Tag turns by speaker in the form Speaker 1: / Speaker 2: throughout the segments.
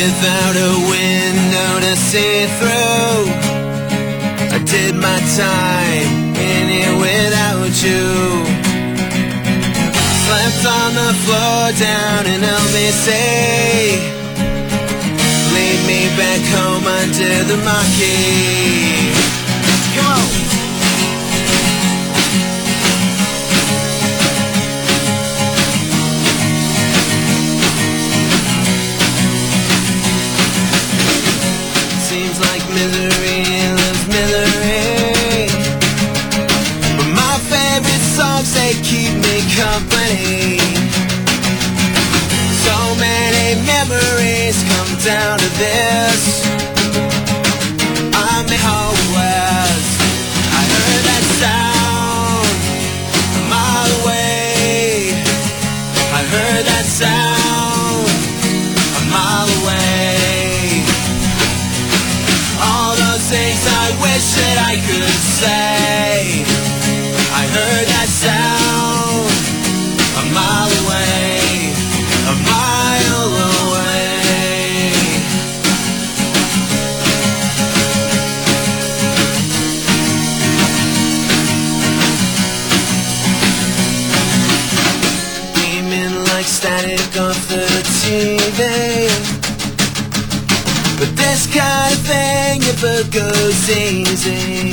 Speaker 1: without a window to see through. I did my time in here without you. Slept on the floor down in LBC. Lead me back home under the marquee. Come on! Seems like misery loves misery, but my favorite songs, they keep me company. So many memories come down to this. I'm in Hope West. I heard that sound a mile away. I heard that sound a mile away. All those things I wish that I could say. I heard that sound a mile away, a mile away. Beaming like static off the TV, but this kind of thing never goes easy.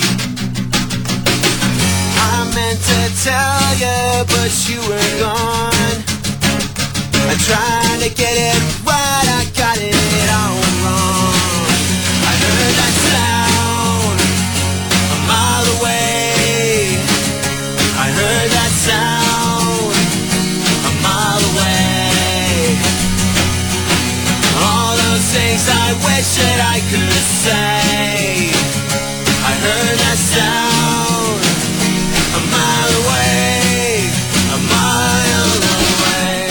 Speaker 1: I meant to tell you, but you were gone. I tried to get it right, I got it all wrong. I heard that sound a mile away. I heard that sound a mile away. All those things I wish that I could say. I heard that sound a mile away, a mile away.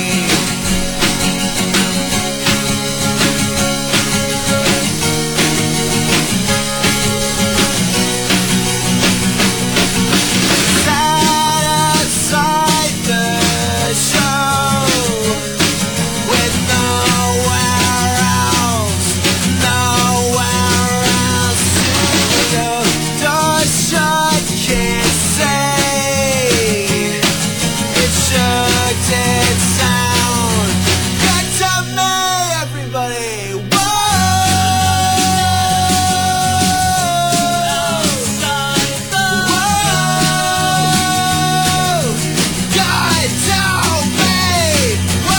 Speaker 1: Sat outside the show with nowhere else to go. Door shut, can't say. It sure did sound good to me, everybody. Whoa! Whoa! God, tell me!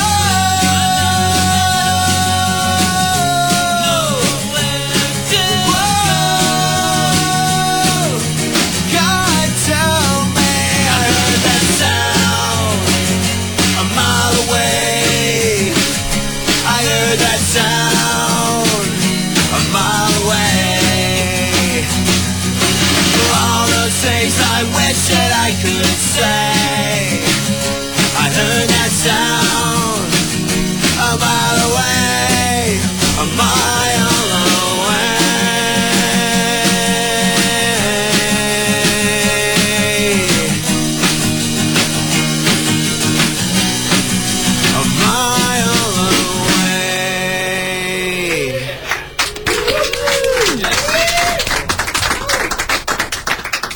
Speaker 1: God, tell me! I heard that sound a mile away. I heard that sound a mile away. All those things I wish that I could say.